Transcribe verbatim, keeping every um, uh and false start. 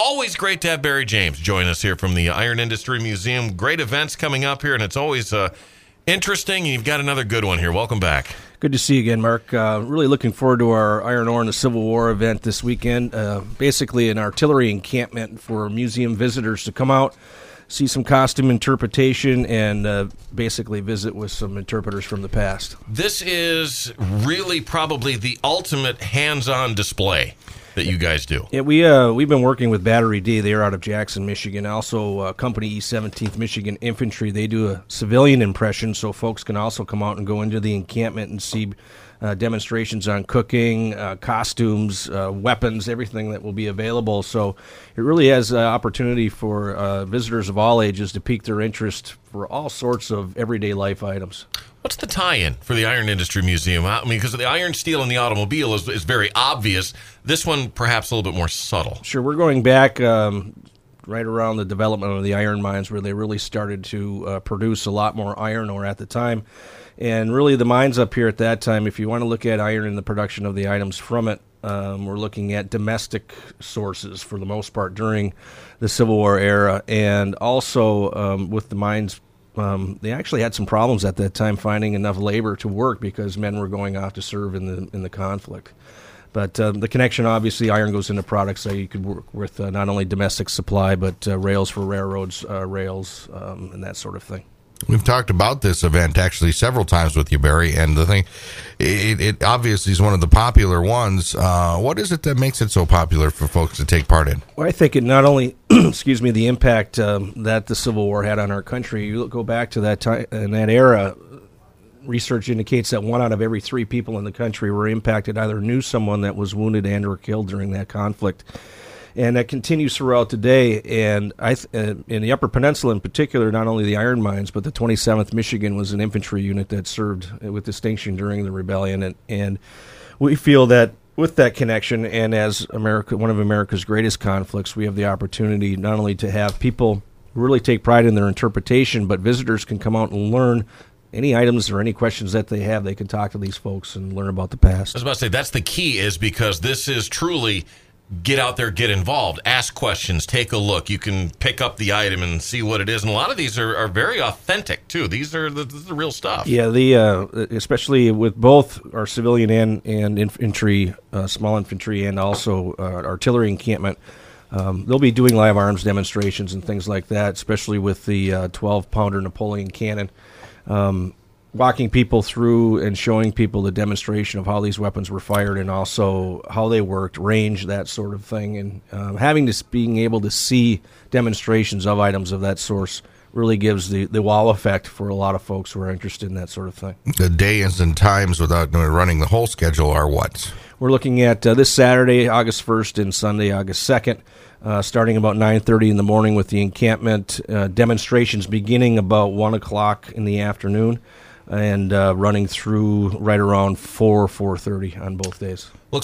always great to have Barry James join us here from the Iron Industry Museum. Great events coming up here, and it's always uh, interesting. You've got another good one here. Welcome back. Good to see you again, Mark. Uh, really looking forward to our Iron Ore and the Civil War event this weekend. Uh, basically an artillery encampment for museum visitors to come out, see some costume interpretation, and uh, basically visit with some interpreters from the past. This is really probably the ultimate hands-on display that you guys do. Yeah, we, uh, we've been working with Battery D. They're out of Jackson, Michigan. Also, uh, Company E seventeenth Michigan Infantry. They do a civilian impression, so folks can also come out and go into the encampment and see uh, demonstrations on cooking, uh, costumes, uh, weapons, everything that will be available. So it really has an opportunity for uh, visitors of all ages to pique their interest for all sorts of everyday life items. What's the tie-in for the Iron Industry Museum? I mean, because the iron, steel, and the automobile is, is very obvious. This one, perhaps a little bit more subtle. Sure, we're going back um, right around the development of the iron mines, where they really started to uh, produce a lot more iron ore at the time. And really, the mines up here at that time, if you want to look at iron and the production of the items from it, um, we're looking at domestic sources for the most part during the Civil War era. And also um, with the mines, Um, they actually had some problems at that time finding enough labor to work because men were going off to serve in the in the conflict. But uh, the connection, obviously, iron goes into products, so you could work with uh, not only domestic supply, but uh, rails for railroads, uh, rails, um, and that sort of thing. We've talked about this event actually several times with you, Barry, and the thing, it, it obviously is one of the popular ones. Uh, what is it that makes it so popular for folks to take part in? Well, I think it not only, excuse me, the impact um, that the Civil War had on our country. You go back to that time in that era. Research indicates that one out of every three people in the country were impacted, either knew someone that was wounded and or killed during that conflict. And that continues throughout today. And I, th- uh, in the Upper Peninsula in particular, not only the iron mines, but the twenty-seventh Michigan was an infantry unit that served with distinction during the rebellion. And, and we feel that with that connection, and as America, one of America's greatest conflicts, we have the opportunity not only to have people really take pride in their interpretation, but visitors can come out and learn any items or any questions that they have. They can talk to these folks and learn about the past. I was about to say, that's the key, is because this is truly get out there, get involved, ask questions, take a look. You can pick up the item and see what it is. And a lot of these are, are very authentic, too. These are the, this is the real stuff. Yeah, the uh, especially with both our civilian and, and infantry, uh, small infantry, and also uh, artillery encampment. Um, they'll be doing live arms demonstrations and things like that, especially with the uh, twelve-pounder Napoleon cannon. Um, walking people through and showing people the demonstration of how these weapons were fired and also how they worked, range, that sort of thing. And um, having this, being able to see demonstrations of items of that source really gives the, the wow effect for a lot of folks who are interested in that sort of thing. The days and times, without running the whole schedule, are what? We're looking at uh, this Saturday, August first, and Sunday, August second, uh, starting about nine thirty in the morning with the encampment uh, demonstrations beginning about one o'clock in the afternoon, and uh, running through right around four, four thirty on both days.